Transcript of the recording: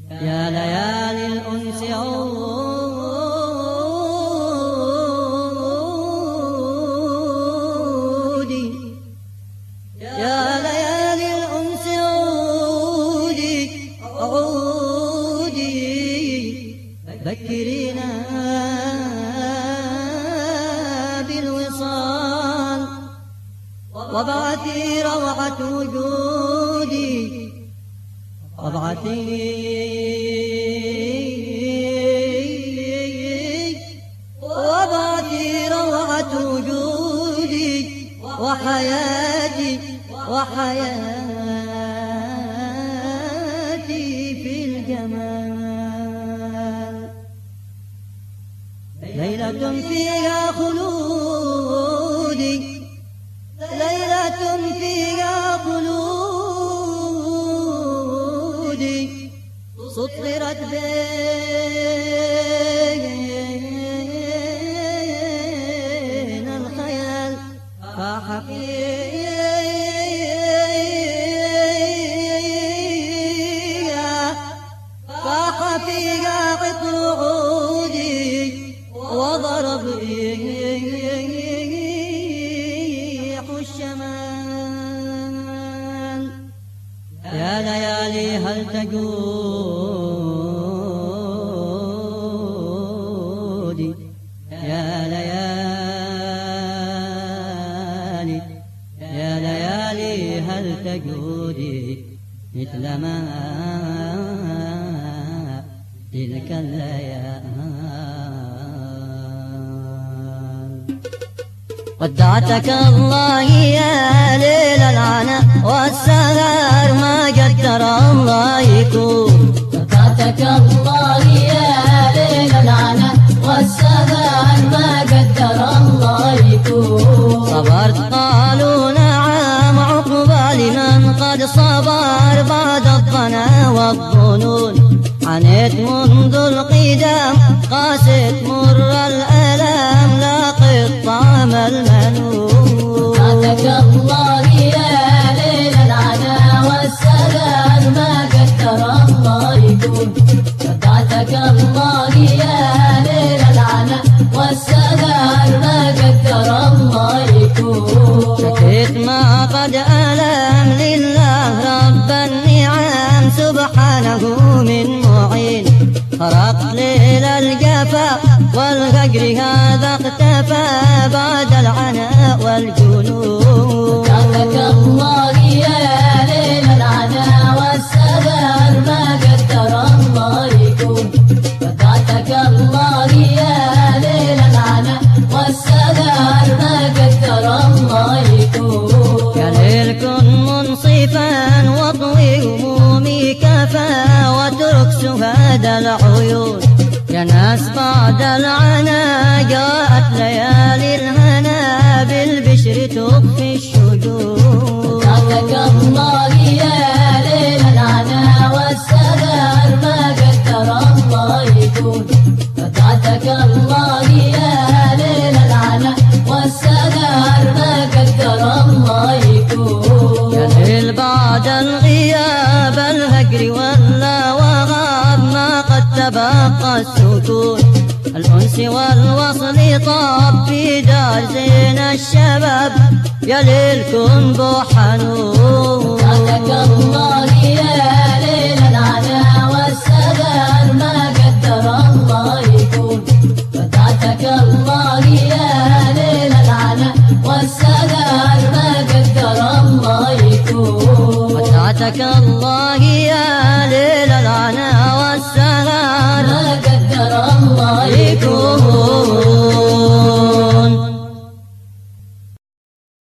يا ليالي الأنس عودي، يا ليالي الأنس عودي عودي، ذكرينا بالوصال وابعثي روعة وجودي، وابعثي روعة وجودي وحياتي وحياتي في الجمال، ليلة فيها خلودي، ليلة فيها خلودي، سطرت بين الخيال فاح فيها قطر عودي وضرب ريح الشمال. يا ليالي هل تجودي، يا ليالي، يا ليالي هل تجودي مثل ما تلك الليالي. ودعتك الله يا ليل العناء والسهر ما قدر الله يكون، ودعتك الله يا ليل العناء والسهر ما قدر الله يكون. صبرت قالوا نعم عقبى لمن قد صبر بعد الظنا والظنون، عانيت منذ القدام قاست مر الألام لاقيت طعم المنون. ودعتك الله يا ليل العناء والسهر ما قدر الله يكون. ودعتك الله يا ليل العناء والسهر ما قدر الله يكون. شكيت ما قد ألم لله رب النعم سبحانه من معين، خرقت ليل الجفا والفجر هذا اختفى بعد العناء والجنون. ودعتك الله يا ليل العناء والسهر ما قدر الله يكون. ودعتك الله يا ليل العناء والسهر ما قدر الله يكون. يا ليل كن منصفا واطوي همومي كفا واترك سهاد العيون، يا ناس بعد العنا جاءت ليالي الهنا بالبشر تخفي الشجون. ودعتك الله يا ليل العناء والسهر ما قدر الله يكون. ودعتك الله يا ليل العناء والسهر ما قدر الله يكون. يا ليل بعد الغياب الهجر ولا وغاب ما قد تبقى السكون، الأنس والوصل طاب في دار زين الشباب، يا ليل كن بوحنون. ودعتك الله يا ليل العناء والسهر ما قدر الله يكون. ودعتك الله يا ليل العناء والسهر ما قدر الله يكون. ودعتك الله يا ليل العناء والسهر ما قدر